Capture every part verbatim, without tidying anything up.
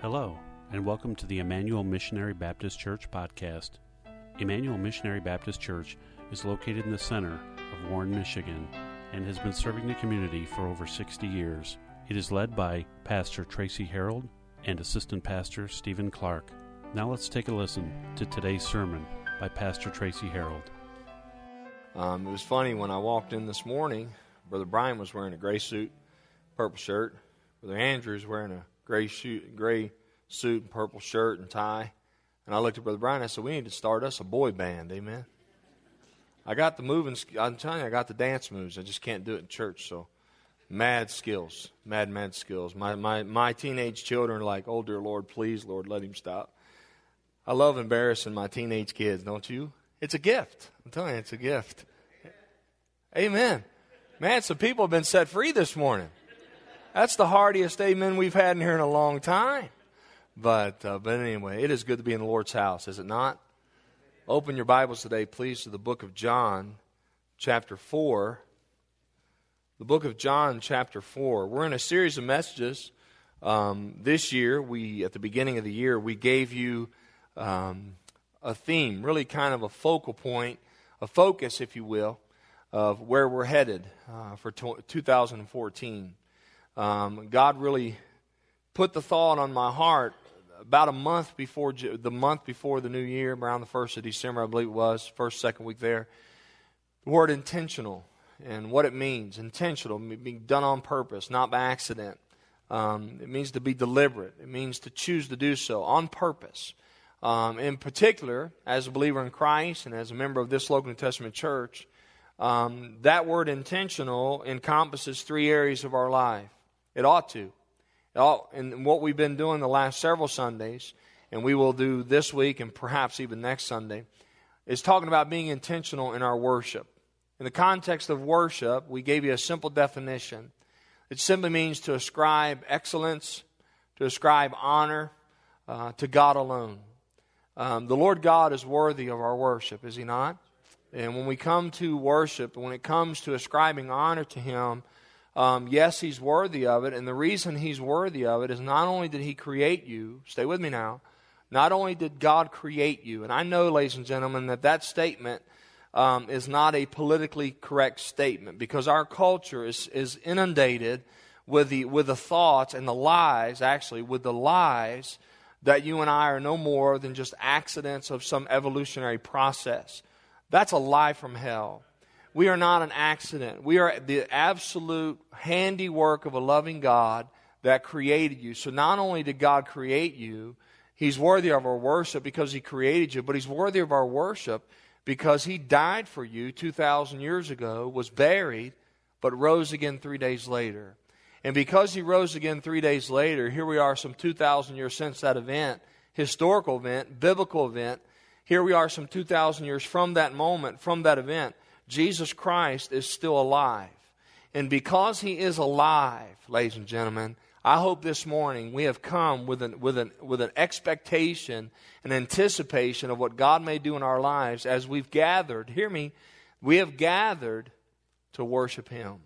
Hello, and welcome to the Emmanuel Missionary Baptist Church podcast. Emmanuel Missionary Baptist Church is located in the center of Warren, Michigan, and has been serving the community for over sixty years. It is led by Pastor Tracy Harold and Assistant Pastor Stephen Clark. Now let's take a listen to today's sermon by Pastor Tracy Harold. Um, it was funny when I walked in this morning. Brother Brian was wearing a gray suit, purple shirt. Brother Andrew was wearing a gray suit, gray suit and purple shirt and tie. And I looked at Brother Brian and I said, we need to start us a boy band, amen? I got the moving, I'm telling you, I got the dance moves. I just can't do it in church, so mad skills, mad, mad skills. My, my, my teenage children are like, oh, dear Lord, please, Lord, let him stop. I love embarrassing my teenage kids, don't you? It's a gift. I'm telling you, it's a gift. Amen. Man, some people have been set free this morning. That's the heartiest amen we've had in here in a long time. But uh, but anyway, it is good to be in the Lord's house, is it not? Open your Bibles today, please, to the book of John, chapter four. The book of John, chapter four. We're in a series of messages. Um, this year, we at the beginning of the year, we gave you um, a theme, really kind of a focal point, a focus, if you will, of where we're headed uh, for two thousand fourteen. Um, God really put the thought on my heart about a month before the month before the new year, around the first of December, I believe it was, first, second week there. The word intentional and what it means. Intentional, being done on purpose, not by accident. Um, it means to be deliberate. It means to choose to do so on purpose. Um, in particular, as a believer in Christ and as a member of this local New Testament church, um, that word intentional encompasses three areas of our life. It ought to. It ought, and what we've been doing the last several Sundays, and we will do this week and perhaps even next Sunday, is talking about being intentional in our worship. In the context of worship, we gave you a simple definition. It simply means to ascribe excellence, to ascribe honor uh, to God alone. Um, the Lord God is worthy of our worship, is He not? And when we come to worship, when it comes to ascribing honor to Him, um, yes, He's worthy of it. And the reason He's worthy of it is not only did He create you, stay with me now, not only did God create you, and I know, ladies and gentlemen, that that statement um, is not a politically correct statement, because our culture is, is inundated with the, with the thoughts and the lies, actually, with the lies that you and I are no more than just accidents of some evolutionary process. That's a lie from hell. We are not an accident. We are the absolute handiwork of a loving God that created you. So not only did God create you, He's worthy of our worship because He created you, but He's worthy of our worship because He died for you two thousand years ago, was buried, but rose again three days later. And because He rose again three days later, here we are some two thousand years since that event, historical event, biblical event. Here we are some two thousand years from that moment, from that event. Jesus Christ is still alive. And because He is alive, ladies and gentlemen, I hope this morning we have come with an, with an, with an expectation, an anticipation of what God may do in our lives as we've gathered. Hear me, we have gathered to worship Him.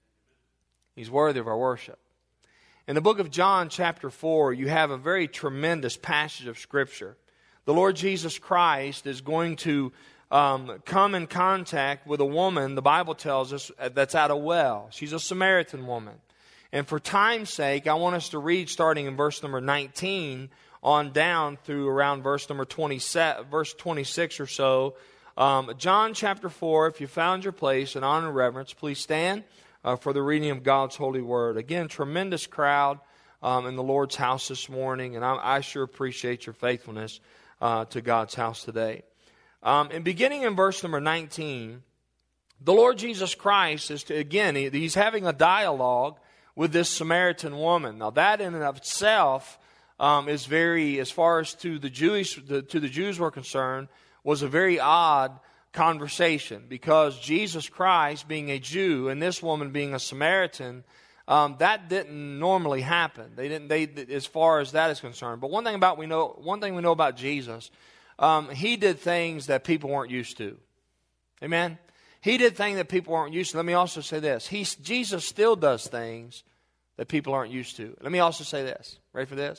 He's worthy of our worship. In the book of John, chapter four, you have a very tremendous passage of Scripture. The Lord Jesus Christ is going to um, come in contact with a woman, the Bible tells us, that's at a well. She's a Samaritan woman. And for time's sake, I want us to read starting in verse number nineteen on down through around verse number twenty-seven, verse twenty-six or so. Um, John chapter four, if you found your place in honor and reverence, please stand uh, for the reading of God's holy word. Again, tremendous crowd um, in the Lord's house this morning, and I, I sure appreciate your faithfulness uh, to God's house today. Um, and beginning in verse number nineteen, the Lord Jesus Christ is, to, again, he, He's having a dialogue with this Samaritan woman. Now that in and of itself um, is very, as far as to the Jewish, the, to the Jews were concerned, was a very odd conversation, because Jesus Christ being a Jew and this woman being a Samaritan, um, that didn't normally happen. They didn't. They, as far as that is concerned. But one thing about we know, one thing we know about Jesus, um, He did things that people weren't used to. Amen. He did things that people weren't used to. Let me also say this: He, Jesus, still does things that people aren't used to. Let me also say this. Ready for this?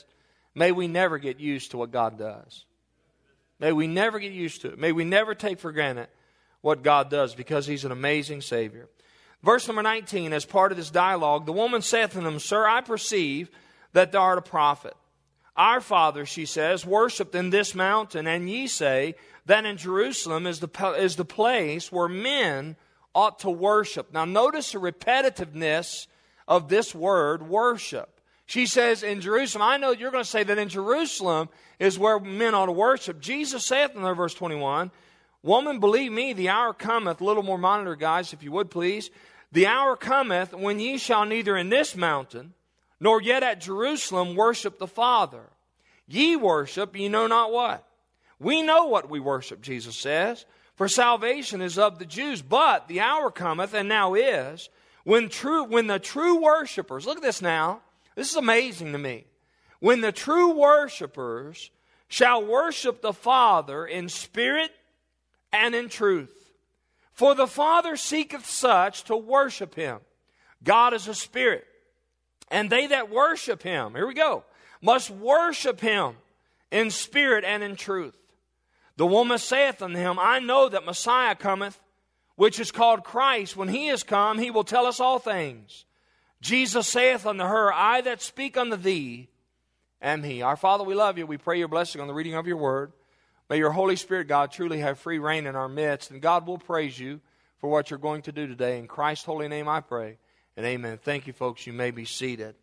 May we never get used to what God does. May we never get used to it. May we never take for granted what God does, because He's an amazing Savior. Verse number nineteen, as part of this dialogue, the woman saith unto him, Sir, I perceive that thou art a prophet. Our father, she says, worshipped in this mountain, and ye say that in Jerusalem is the, is the place where men ought to worship. Now notice the repetitiveness of this word, worship. She says, in Jerusalem, I know you're going to say that in Jerusalem is where men ought to worship. Jesus saith in there, verse twenty-one, Woman, believe me, the hour cometh, a little more monitor, guys, if you would please. The hour cometh when ye shall neither in this mountain, nor yet at Jerusalem worship the Father. Ye worship, ye know not what. We know what we worship, Jesus says, for salvation is of the Jews. But the hour cometh, and now is, when true, when the true worshipers, look at this now, this is amazing to me. When the true worshipers shall worship the Father in spirit and in truth. For the Father seeketh such to worship Him. God is a spirit. And they that worship Him, here we go, must worship Him in spirit and in truth. The woman saith unto him, I know that Messiah cometh, which is called Christ. When He is come, He will tell us all things. Jesus saith unto her, I that speak unto thee am He. Our Father, we love You. We pray Your blessing on the reading of Your word. May Your Holy Spirit, God, truly have free reign in our midst. And God will praise You for what You're going to do today. In Christ's holy name I pray. And amen. Thank you, folks. You may be seated.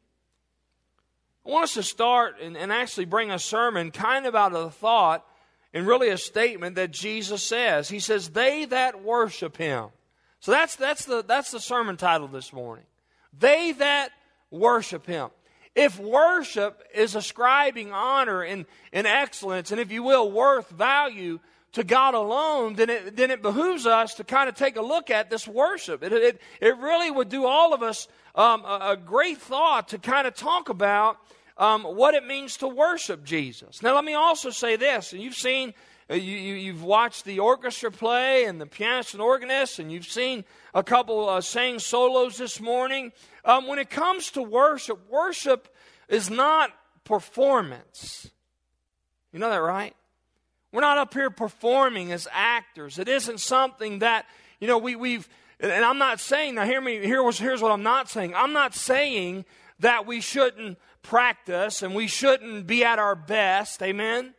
I want us to start and, and actually bring a sermon kind of out of the thought and really a statement that Jesus says. He says, they that worship Him. So that's, that's, the, that's the sermon title this morning. They that worship Him. If worship is ascribing honor and, and excellence, and if you will, worth, value to God alone, then it, then it behooves us to kind of take a look at this worship. It, it, it really would do all of us um, a, a great thought to kind of talk about um, what it means to worship Jesus. Now let me also say this, and you've seen, you, you, you've watched the orchestra play and the pianist and organist, and you've seen a couple uh, sang solos this morning. Um, when it comes to worship, worship is not performance. You know that, right? We're not up here performing as actors. It isn't something that, you know, we, we've, and I'm not saying, now hear me, here was, here's what I'm not saying. I'm not saying that we shouldn't practice and we shouldn't be at our best. Amen?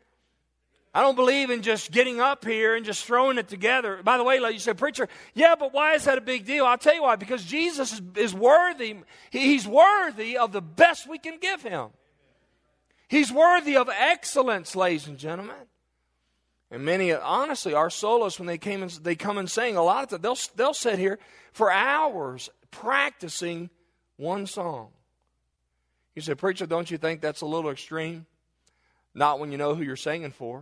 I don't believe in just getting up here and just throwing it together. By the way, like you said, preacher, yeah, but why is that a big deal? I'll tell you why. Because Jesus is, is worthy. He, he's worthy of the best we can give Him. He's worthy of excellence, ladies and gentlemen. And many, honestly, our soloists, when they came and they come and sing, a lot of times they'll they'll sit here for hours practicing one song. You say, preacher, don't you think that's a little extreme? Not when you know who you're singing for.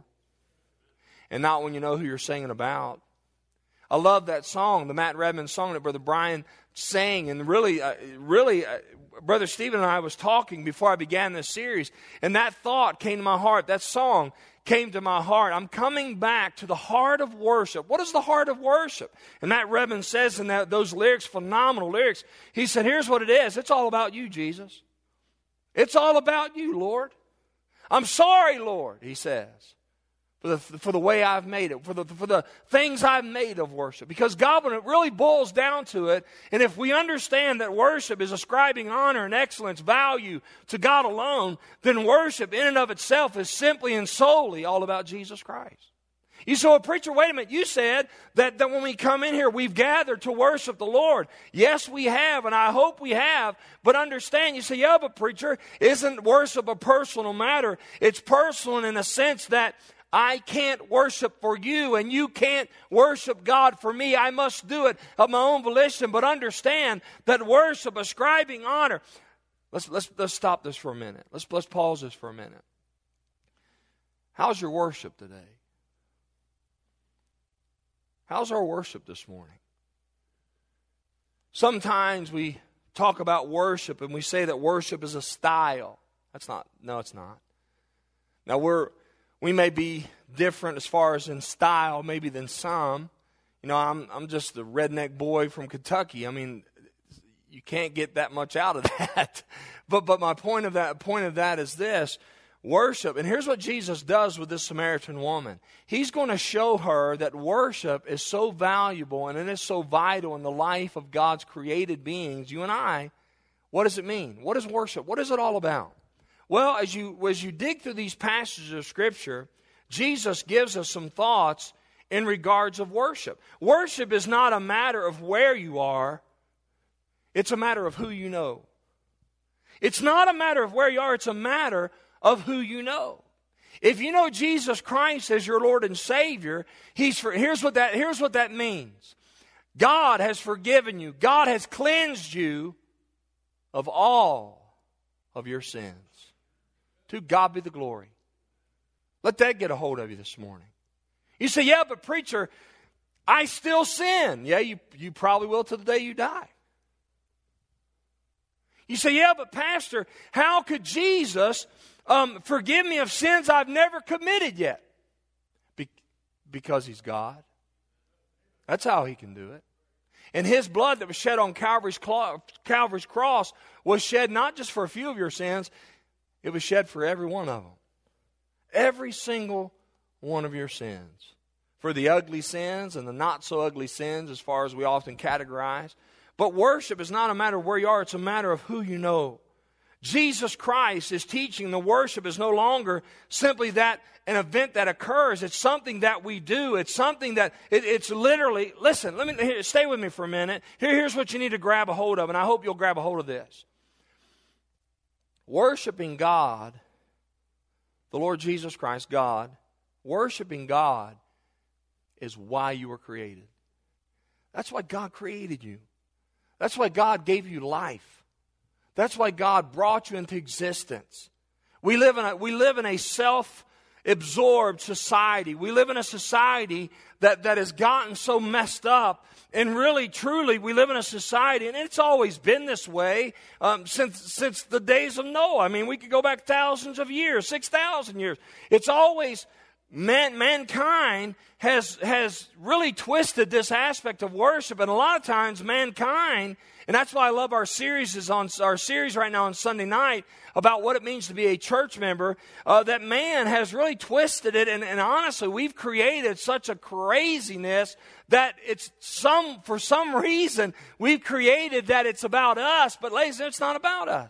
And not when you know who you're singing about. I love that song, the Matt Redman song that Brother Brian sang. And really, uh, really, uh, Brother Stephen and I was talking before I began this series. And that thought came to my heart. That song came to my heart. I'm coming back to the heart of worship. What is the heart of worship? And Matt Redman says in that, those lyrics, phenomenal lyrics, he said, here's what it is. It's all about You, Jesus. It's all about You, Lord. I'm sorry, Lord, he says, for the, for the way I've made it, for the, for the things I've made of worship. Because God, when it really boils down to it, and if we understand that worship is ascribing honor and excellence, value to God alone, then worship in and of itself is simply and solely all about Jesus Christ. You say, well, preacher, wait a minute. You said that, that when we come in here, we've gathered to worship the Lord. Yes, we have, and I hope we have. But understand, you say, yeah, but preacher, isn't worship a personal matter? It's personal in a sense that I can't worship for you, and you can't worship God for me. I must do it of my own volition. But understand that worship, ascribing honor. Let's, let's, let's stop this for a minute. Let's, let's pause this for a minute. How's your worship today? How's our worship this morning? Sometimes we talk about worship and we say that worship is a style. That's not, no, it's not. Now, we're, we may be different as far as in style maybe than some. You know, I'm, I'm just a redneck boy from Kentucky. I mean, you can't get that much out of that. But, but my point of that, point of that is this. Worship, and here's what Jesus does with this Samaritan woman. He's going to show her that worship is so valuable and it is so vital in the life of God's created beings, you and I. What does it mean? What is worship? What is it all about? Well, as you, as you dig through these passages of Scripture, Jesus gives us some thoughts in regards of worship. Worship is not a matter of where you are. It's a matter of who you know. It's not a matter of where you are. It's a matter of who you know. If you know Jesus Christ as your Lord and Savior, He's for, here's what that here's what that means. God has forgiven you. God has cleansed you of all of your sins. To God be the glory. Let that get a hold of you this morning. You say, yeah, but preacher, I still sin. Yeah, you, you probably will till the day you die. You say, yeah, but pastor, how could Jesus um, forgive me of sins I've never committed yet? Be- because He's God. That's how He can do it. And His blood that was shed on Calvary's, clo- Calvary's cross was shed not just for a few of your sins, it was shed for every one of them. Every single one of your sins. For the ugly sins and the not so ugly sins, as far as we often categorize. But worship is not a matter of where you are, it's a matter of who you know. Jesus Christ is teaching the worship is no longer simply that an event that occurs. It's something that we do. It's something that, it, it's literally, listen, let me here, stay with me for a minute. Here, here's what you need to grab a hold of, and I hope you'll grab a hold of this. Worshiping God, the Lord Jesus Christ, God, worshiping God is why you were created. That's why God created you. That's why God gave you life. That's why God brought you into existence. We live in a, we live in a self-absorbed society. We live in a society that, that has gotten so messed up. And really, truly, we live in a society, and it's always been this way um, since, since the days of Noah. I mean, we could go back thousands of years, six thousand years. It's always... Man, mankind has has really twisted this aspect of worship, and a lot of times mankind, and that's why I love our series is on our series right now on Sunday night about what it means to be a church member. Uh, that man has really twisted it, and, and honestly, we've created such a craziness that it's some for some reason we've created that it's about us. But ladies, it's not about us.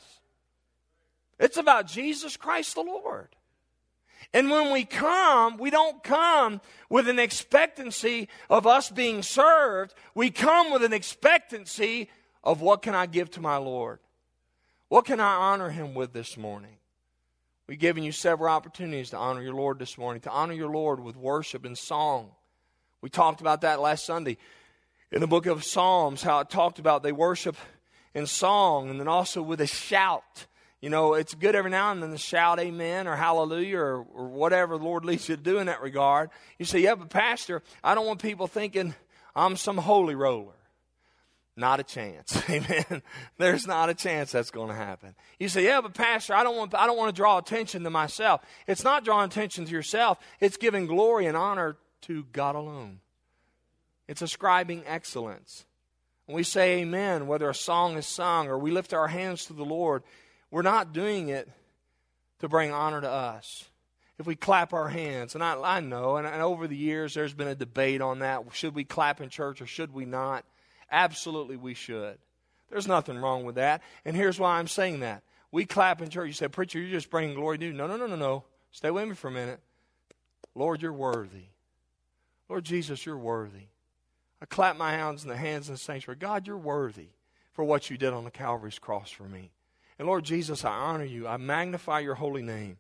It's about Jesus Christ the Lord. And when we come, we don't come with an expectancy of us being served. We come with an expectancy of what can I give to my Lord? What can I honor Him with this morning? We've given you several opportunities to honor your Lord this morning, to honor your Lord with worship and song. We talked about that last Sunday in the book of Psalms, how it talked about they worship in song and then also with a shout. You know, it's good every now and then to shout amen or hallelujah or, or whatever the Lord leads you to do in that regard. You say, yeah, but pastor, I don't want people thinking I'm some holy roller. Not a chance. Amen. There's not a chance that's going to happen. You say, yeah, but pastor, I don't want I don't want to draw attention to myself. It's not drawing attention to yourself. It's giving glory and honor to God alone. It's ascribing excellence. When we say amen, whether a song is sung or we lift our hands to the Lord, we're not doing it to bring honor to us. If we clap our hands, and I, I know, and, and over the years there's been a debate on that. Should we clap in church or should we not? Absolutely we should. There's nothing wrong with that. And here's why I'm saying that. We clap in church. You say, preacher, you're just bringing glory to you. No, no, no, no, no. Stay with me for a minute. Lord, you're worthy. Lord Jesus, you're worthy. I clap my hands in the hands of the sanctuary. God, you're worthy for what you did on the Calvary's cross for me. And Lord Jesus, I honor you. I magnify your holy name.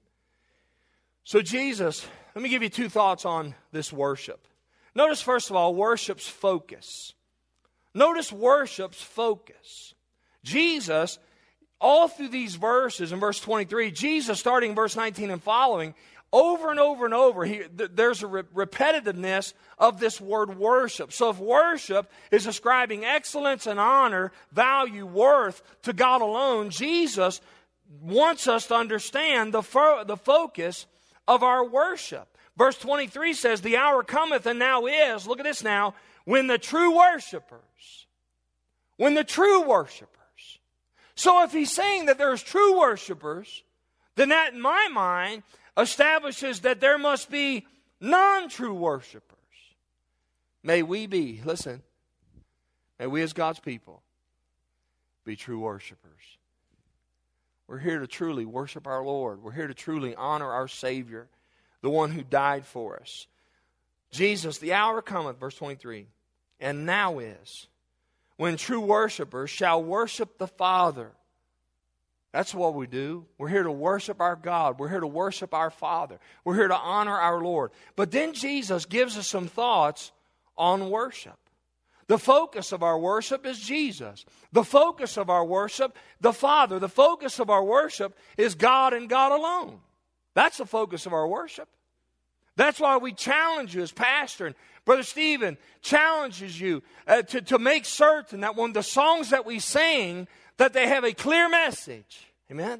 So Jesus, let me give you two thoughts on this worship. Notice, first of all, worship's focus. Notice worship's focus. Jesus, all through these verses, in verse twenty-three, Jesus, starting in verse nineteen and following, over and over and over, he, th- there's a re- repetitiveness of this word worship. So if worship is ascribing excellence and honor, value, worth to God alone, Jesus wants us to understand the, fo- the focus of our worship. Verse twenty-three says, the hour cometh and now is, look at this now, when the true worshipers, when the true worshipers. So if he's saying that there's true worshipers, then that, in my mind, establishes that there must be non-true worshipers. May we be, listen, may we as God's people be true worshipers. We're here to truly worship our Lord. We're here to truly honor our Savior, the one who died for us. Jesus, the hour cometh, verse twenty-three, and now is, when true worshipers shall worship the Father. That's what we do. We're here to worship our God. We're here to worship our Father. We're here to honor our Lord. But then Jesus gives us some thoughts on worship. The focus of our worship is Jesus. The focus of our worship, the Father. The focus of our worship is God and God alone. That's the focus of our worship. That's why we challenge you as pastor. And Brother Stephen challenges you uh, to, to make certain that when the songs that we sing, that they have a clear message. Amen?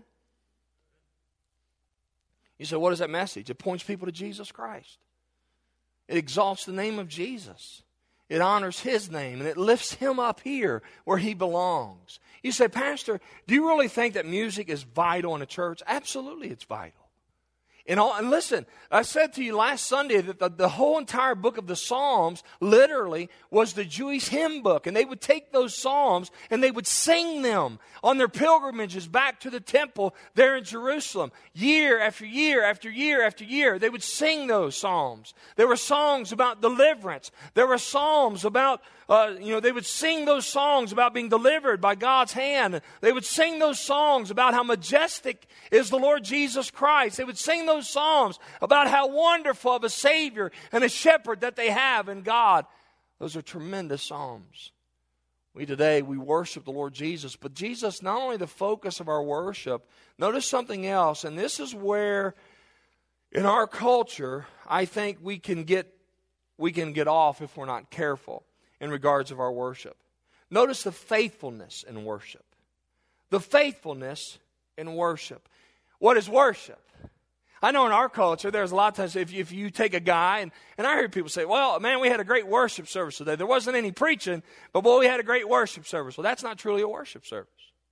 You say, what is that message? It points people to Jesus Christ. It exalts the name of Jesus. It honors His name, and it lifts Him up here where He belongs. You say, Pastor, do you really think that music is vital in a church? Absolutely, it's vital. And, all, and listen, I said to you last Sunday that the, the whole entire book of the Psalms literally was the Jewish hymn book. And they would take those Psalms and they would sing them on their pilgrimages back to the temple there in Jerusalem. Year after year after year after year, they would sing those Psalms. There were songs about deliverance. There were Psalms about, uh, you know, they would sing those songs about being delivered by God's hand. They would sing those songs about how majestic is the Lord Jesus Christ. They would sing those Psalms about how wonderful of a Savior and a shepherd that they have in God. Those are tremendous Psalms. We today, we worship the Lord Jesus, but Jesus, not only the focus of our worship, notice something else, and this is where in our culture, I think we can get we can get off if we're not careful in regards of our worship. Notice the faithfulness in worship. The faithfulness in worship. What is worship? I know in our culture, there's a lot of times if you, if you take a guy, and, and I hear people say, well, man, we had a great worship service today. There wasn't any preaching, but boy, we had a great worship service. Well, that's not truly a worship service.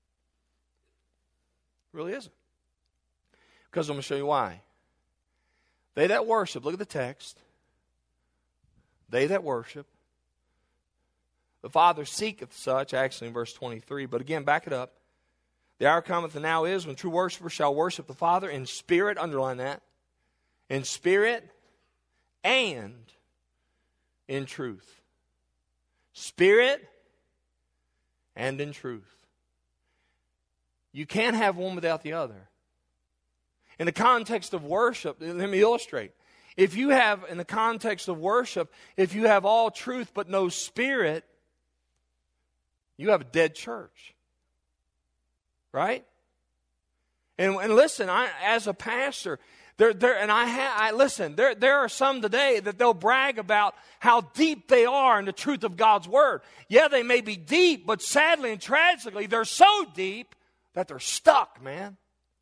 It really isn't. Because I'm going to show you why. They that worship, look at the text. They that worship. The Father seeketh such, actually in verse twenty-three, but again, back it up. The hour cometh and now is when true worshipers shall worship the Father in spirit, underline that, in spirit and in truth. Spirit and in truth. You can't have one without the other. In the context of worship, let me illustrate. If you have, in the context of worship, if you have all truth but no spirit, you have a dead church. Right? And, and listen, I, as a pastor, there, there, and I, ha, I listen. There, there are some today that they'll brag about how deep they are in the truth of God's Word. Yeah, they may be deep, but sadly and tragically, they're so deep that they're stuck, man.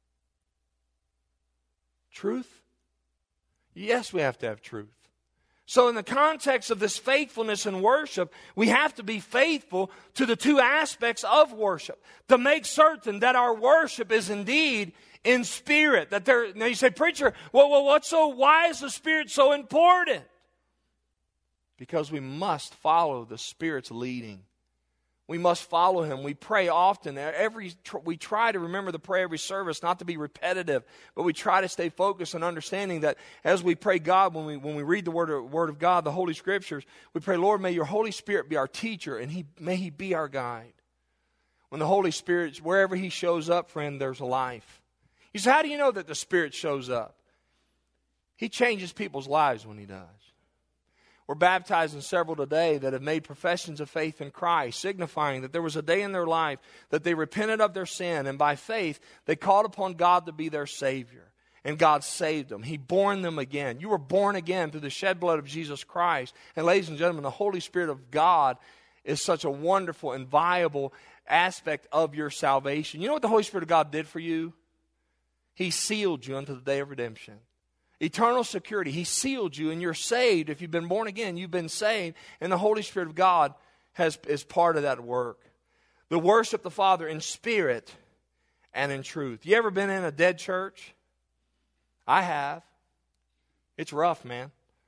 Truth? Yes, we have to have truth. So in the context of this faithfulness in worship, we have to be faithful to the two aspects of worship to make certain that our worship is indeed in spirit. That there. Now you say, preacher, well, well, what's so? Why is the Spirit so important? Because we must follow the Spirit's leading. We must follow Him. We pray often. Every we try to remember to pray every service, not to be repetitive, but we try to stay focused and understanding that as we pray God, when we when we read the Word of, Word of God, the Holy Scriptures, we pray, Lord, may Your Holy Spirit be our teacher, and He may He be our guide. When the Holy Spirit, wherever He shows up, friend, there's a life. You say, how do you know that the Spirit shows up? He changes people's lives when He does. We're baptizing several today that have made professions of faith in Christ, signifying that there was a day in their life that they repented of their sin, and by faith, they called upon God to be their Savior. And God saved them. He born them again. You were born again through the shed blood of Jesus Christ. And ladies and gentlemen, the Holy Spirit of God is such a wonderful and viable aspect of your salvation. You know what the Holy Spirit of God did for you? He sealed you unto the day of redemption. Eternal security. He sealed you and you're saved. If you've been born again, you've been saved. And the Holy Spirit of God has, is part of that work. The worship the Father in spirit and in truth. You ever been in a dead church? I have. It's rough, man.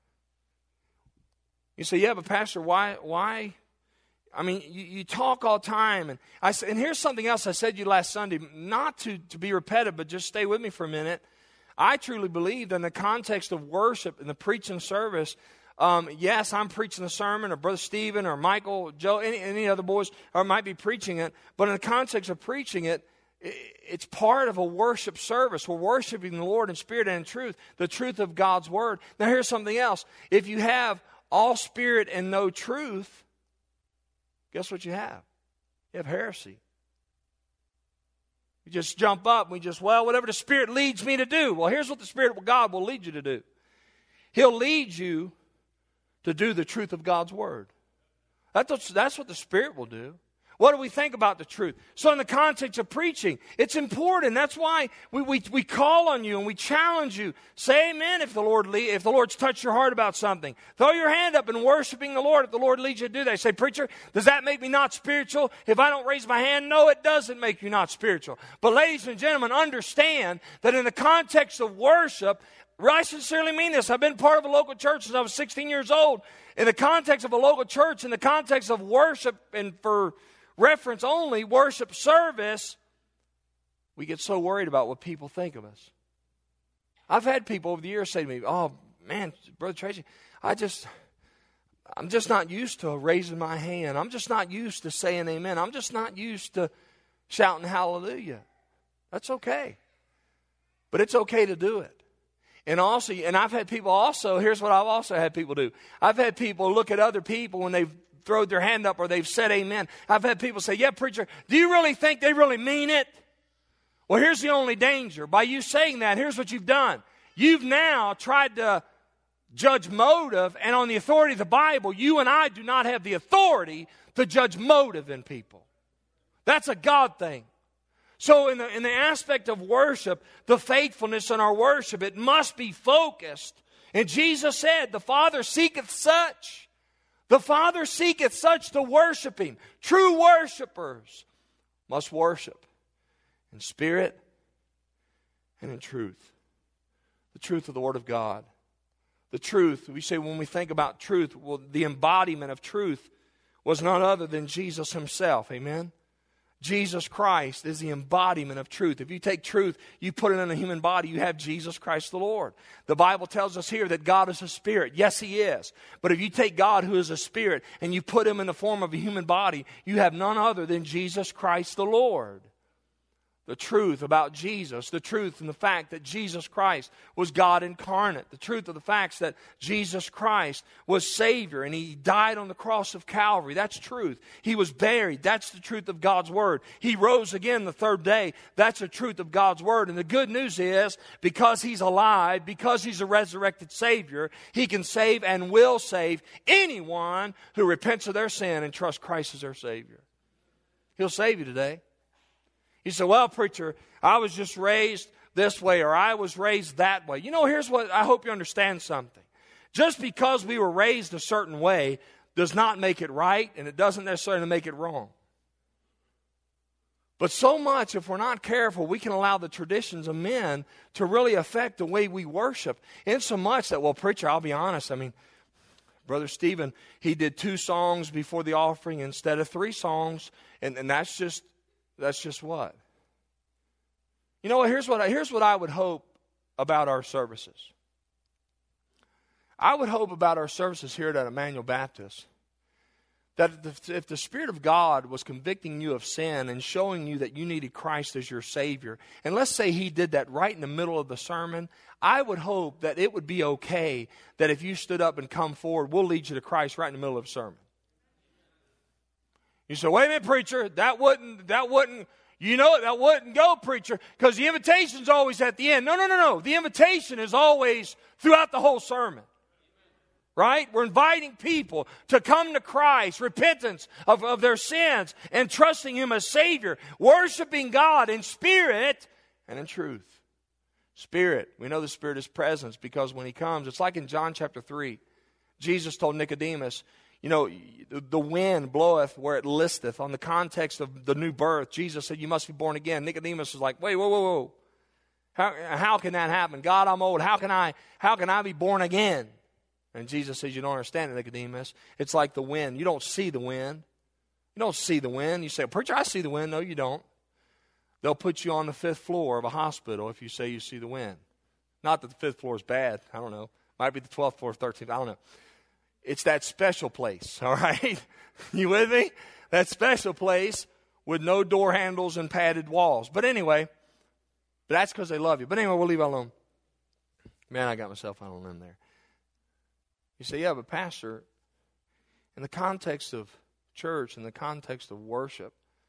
You say, yeah, but Pastor, why, why? I mean, you, you talk all the time. And I say, and here's something else I said to you last Sunday, not to, to be repetitive, but just stay with me for a minute. I truly believe that in the context of worship and the preaching service, um, yes, I'm preaching a sermon, or Brother Stephen, or Michael, Joe, any, any other boys, or might be preaching it. But in the context of preaching it, it's part of a worship service. We're worshiping the Lord in spirit and in truth, the truth of God's Word. Now here's something else. If you have all spirit and no truth, guess what you have? You have heresy. You just jump up and we just, well, whatever the Spirit leads me to do. Well, here's what the Spirit of God will lead you to do. He'll lead you to do the truth of God's Word. That's, that's what the Spirit will do. What do we think about the truth? So in the context of preaching, it's important. That's why we, we, we call on you and we challenge you. Say amen if the Lord lead, if the Lord's touched your heart about something. Throw your hand up in worshiping the Lord if the Lord leads you to do that. Say, preacher, does that make me not spiritual if I don't raise my hand? No, it doesn't make you not spiritual. But ladies and gentlemen, understand that in the context of worship, I sincerely mean this. I've been part of a local church since I was sixteen years old. In the context of a local church, in the context of worship and for reference only, worship service, we get so worried about what people think of us. I've had people over the years say to me, oh, man, Brother Tracy, I just, I'm just not used to raising my hand. I'm just not used to saying amen. I'm just not used to shouting hallelujah. That's okay. But it's okay to do it. And also, and I've had people also, here's what I've also had people do. I've had people look at other people when they've thrown their hand up or they've said amen. I've had people say, yeah, preacher, do you really think they really mean it? Well, here's the only danger. By you saying that, here's what you've done. You've now tried to judge motive, and on the authority of the Bible, you and I do not have the authority to judge motive in people. That's a God thing. So in the, in the aspect of worship, the faithfulness in our worship, it must be focused. And Jesus said, the Father seeketh such. The Father seeketh such to worship Him. True worshipers must worship in spirit and in truth. The truth of the Word of God. The truth, we say when we think about truth, well, the embodiment of truth was none other than Jesus Himself. Amen? Jesus Christ is the embodiment of truth. If you take truth, you put it in a human body, you have Jesus Christ the Lord. The Bible tells us here that God is a spirit. Yes, He is. But if you take God who is a spirit and you put Him in the form of a human body, you have none other than Jesus Christ the Lord. The truth about Jesus, the truth and the fact that Jesus Christ was God incarnate, the truth of the facts that Jesus Christ was Savior and He died on the cross of Calvary, that's truth. He was buried, that's the truth of God's Word. He rose again the third day, that's the truth of God's Word. And the good news is, because He's alive, because He's a resurrected Savior, He can save and will save anyone who repents of their sin and trusts Christ as their Savior. He'll save you today. You say, well, preacher, I was just raised this way or I was raised that way. You know, here's what I hope you understand something. Just because we were raised a certain way does not make it right, and it doesn't necessarily make it wrong. But so much, if we're not careful, we can allow the traditions of men to really affect the way we worship. In so much that, well, preacher, I'll be honest, I mean, Brother Stephen, he did two songs before the offering instead of three songs, and, and that's just... That's just what? You know what? Here's what I, here's what I would hope about our services. I would hope about our services here at Emmanuel Baptist that if the, if the Spirit of God was convicting you of sin and showing you that you needed Christ as your Savior, and let's say He did that right in the middle of the sermon, I would hope that it would be okay that if you stood up and come forward, we'll lead you to Christ right in the middle of the sermon. You say, wait a minute, preacher, that wouldn't, that wouldn't, you know, that wouldn't go, preacher, because the invitation's always at the end. No, no, no, no. The invitation is always throughout the whole sermon. Right? We're inviting people to come to Christ, repentance of, of their sins, and trusting Him as Savior, worshiping God in spirit and in truth. Spirit. We know the Spirit is presence because when He comes, it's like in John chapter three. Jesus told Nicodemus, You know, the wind bloweth where it listeth. On the context of the new birth, Jesus said, you must be born again. Nicodemus was like, wait, whoa, whoa, whoa. How, how can that happen? God, I'm old. How can I, how can I be born again? And Jesus says, you don't understand it, Nicodemus. It's like the wind. You don't see the wind. You don't see the wind. You say, preacher, I see the wind. No, you don't. They'll put you on the fifth floor of a hospital if you say you see the wind. Not that the fifth floor is bad. I don't know. Might be the twelfth floor, thirteenth. I don't know. It's that special place, all right? You with me? That special place with no door handles and padded walls. But anyway, but that's because they love you. But anyway, we'll leave it alone. Man, I got myself on a limb there. You say, yeah, but Pastor, in the context of church, in the context of worship,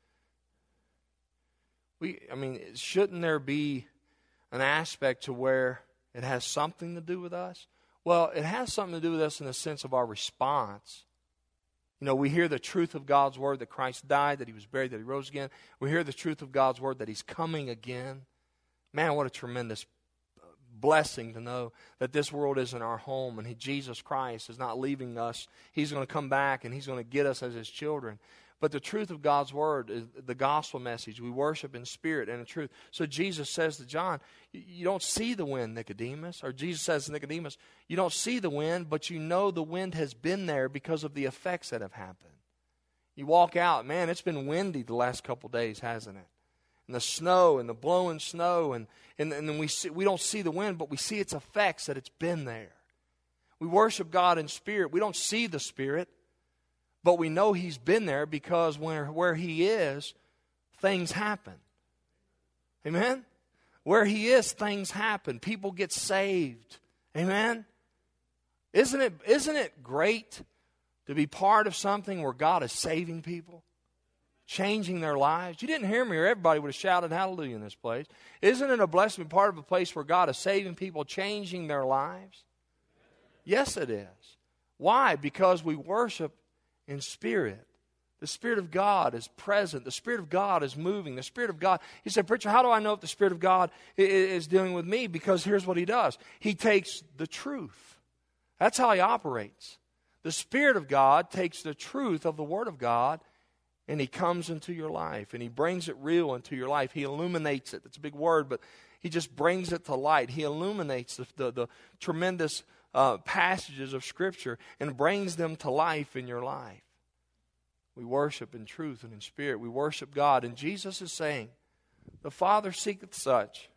we, I mean, shouldn't there be an aspect to where it has something to do with us? Well, it has something to do with us in the sense of our response. You know, we hear the truth of God's word that Christ died, that he was buried, that he rose again. We hear the truth of God's word that he's coming again. Man, what a tremendous blessing to know that this world isn't our home and he, Jesus Christ is not leaving us. He's going to come back and he's going to get us as his children. But the truth of God's word is the gospel message. We worship in spirit and in truth. So Jesus says to John, you don't see the wind, Nicodemus. Or Jesus says to Nicodemus, you don't see the wind, but you know the wind has been there because of the effects that have happened. You walk out, man, it's been windy the last couple days, hasn't it? And the snow and the blowing snow. And, and, and then we, see, we don't see the wind, but we see its effects that it's been there. We worship God in spirit. We don't see the Spirit. But we know he's been there because where, where he is, things happen. Amen? Where he is, things happen. People get saved. Amen? Isn't it, isn't it great to be part of something where God is saving people? Changing their lives? You didn't hear me or everybody would have shouted hallelujah in this place. Isn't it a blessing to be part of a place where God is saving people, changing their lives? Yes, it is. Why? Because we worship in spirit. The Spirit of God is present. The Spirit of God is moving. The Spirit of God. He said, preacher, how do I know if the Spirit of God is dealing with me? Because here's what he does. He takes the truth. That's how he operates. The Spirit of God takes the truth of the Word of God and he comes into your life and he brings it real into your life. He illuminates it. That's a big word, but he just brings it to light. He illuminates the, the, the tremendous Uh, passages of Scripture and brings them to life in your life. We worship in truth and in spirit. We worship God. And Jesus is saying, the Father seeketh such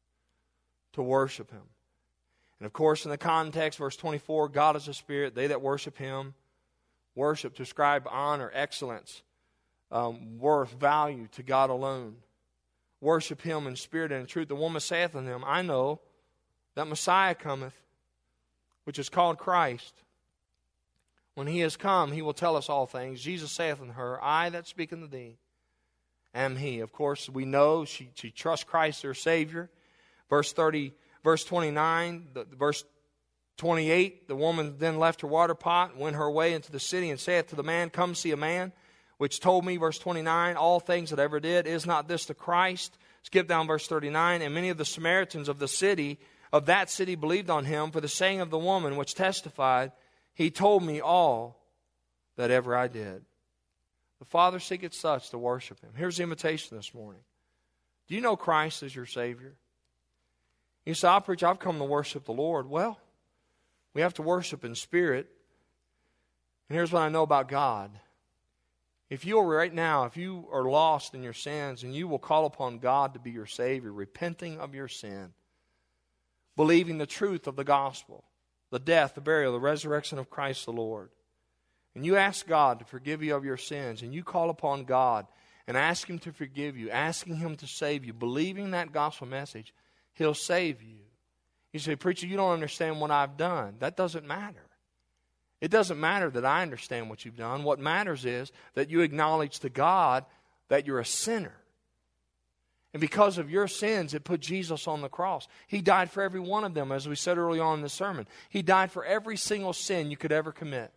to worship him. And of course, in the context, verse twenty-four, God is a spirit. They that worship him worship to ascribe honor, excellence, um, worth, value to God alone. Worship him in spirit and in truth. The woman saith unto him, I know that Messiah cometh, which is called Christ. When he has come, he will tell us all things. Jesus saith unto her, I that speak unto thee am he. Of course, we know she, she trusts Christ her Savior. Verse thirty, verse twenty-nine, the, verse twenty-eight, the woman then left her water pot and went her way into the city and saith to the man, come see a man, which told me, verse twenty-nine, all things that I ever did. Is not this the Christ? Skip down verse thirty-nine. And many of the Samaritans of the city of that city believed on him for the saying of the woman which testified, he told me all that ever I did. The Father seeketh such to worship him. Here's the invitation this morning. Do you know Christ as your Savior? You say, I preach, I've come to worship the Lord. Well, we have to worship in spirit. And here's what I know about God. If you are right now, if you are lost in your sins and you will call upon God to be your Savior, repenting of your sin, believing the truth of the gospel, the death, the burial, the resurrection of Christ the Lord, and you ask God to forgive you of your sins, and you call upon God and ask him to forgive you, asking him to save you, believing that gospel message, he'll save you. You say, preacher, you don't understand what I've done. That doesn't matter. It doesn't matter that I understand what you've done. What matters is that you acknowledge to God that you're a sinner. And because of your sins, it put Jesus on the cross. He died for every one of them, as we said early on in the sermon. He died for every single sin you could ever commit.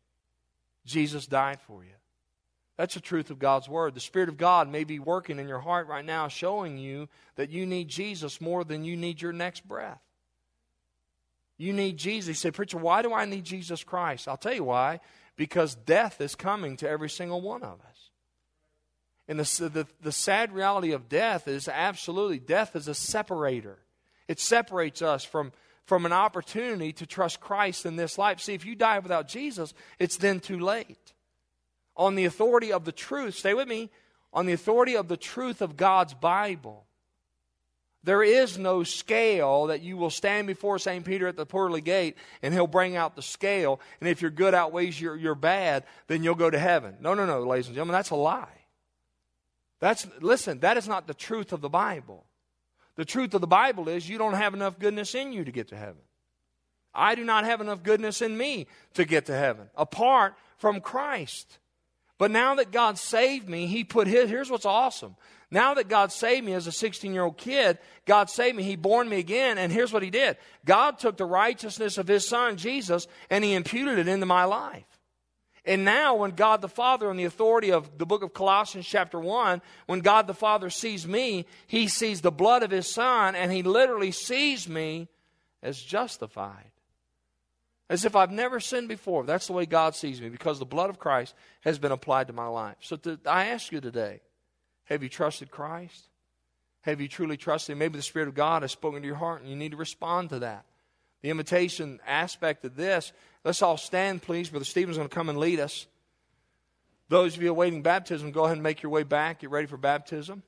Jesus died for you. That's the truth of God's Word. The Spirit of God may be working in your heart right now, showing you that you need Jesus more than you need your next breath. You need Jesus. You say, preacher, why do I need Jesus Christ? I'll tell you why. because death is coming to every single one of us. And the, the, the sad reality of death is absolutely, death is a separator. It separates us from, from an opportunity to trust Christ in this life. See, if you die without Jesus, it's then too late. On the authority of the truth, stay with me, on the authority of the truth of God's Bible, there is no scale that you will stand before Saint Peter at the pearly gate and he'll bring out the scale, and if your good outweighs your, your bad, then you'll go to heaven. No, no, no, ladies and gentlemen, that's a lie. That's, listen, that is not the truth of the Bible. The truth of the Bible is you don't have enough goodness in you to get to heaven. I do not have enough goodness in me to get to heaven, apart from Christ. But now that God saved me, He put His, here's what's awesome. Now that God saved me as a sixteen-year-old kid, God saved me, He born me again, and here's what He did. God took the righteousness of His Son, Jesus, and He imputed it into my life. And now when God the Father, on the authority of the book of Colossians chapter one, when God the Father sees me, He sees the blood of His Son, and He literally sees me as justified. As if I've never sinned before. That's the way God sees me, because the blood of Christ has been applied to my life. So to, I ask you today, have you trusted Christ? Have you truly trusted Him? Maybe the Spirit of God has spoken to your heart and you need to respond to that. The invitation aspect of this, let's all stand, please. Brother Stephen's going to come and lead us. Those of you awaiting baptism, go ahead and make your way back. Get ready for baptism.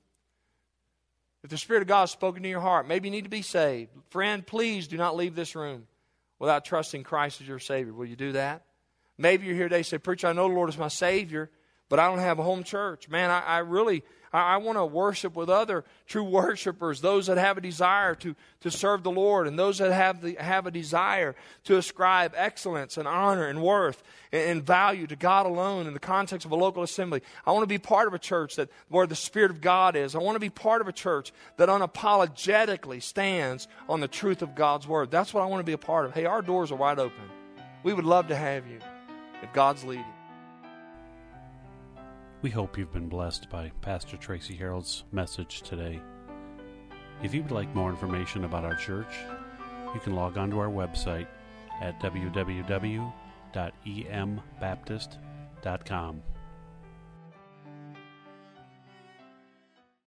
If the Spirit of God has spoken to your heart, maybe you need to be saved. Friend, please do not leave this room without trusting Christ as your Savior. Will you do that? Maybe you're here today and say, Preacher, I know the Lord is my Savior, but I don't have a home church. Man, I, I really, I, I want to worship with other true worshipers, those that have a desire to, to serve the Lord, and those that have the, have a desire to ascribe excellence and honor and worth and, and value to God alone in the context of a local assembly. I want to be part of a church that where the Spirit of God is. I want to be part of a church that unapologetically stands on the truth of God's Word. That's what I want to be a part of. Hey, our doors are wide open. We would love to have you if God's leading. We hope you've been blessed by Pastor Tracy Harold's message today. If you would like more information about our church, you can log on to our website at w w w dot e m baptist dot com.